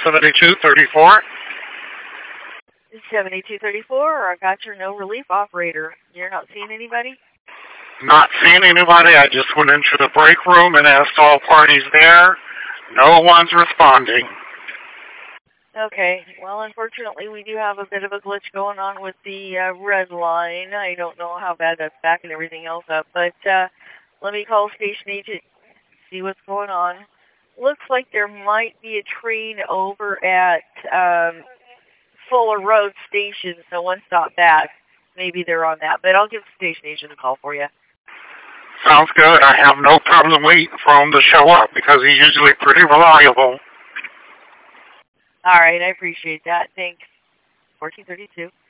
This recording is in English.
7234. 7234, I got your no relief operator. You're not seeing anybody? Not seeing anybody. I just went into the break room and asked all parties there. No one's responding. Okay, well, unfortunately, we do have a bit of a glitch going on with the red line. I don't know how bad that's backing everything else up, but let me call station agent, see what's going on. Looks like there might be a train over at Fuller Road Station, so one stop back. Maybe they're on that, but I'll give the station agent a call for you. Sounds good. I have no problem waiting for him to show up because he's usually pretty reliable. All right, I appreciate that. Thanks. 1432.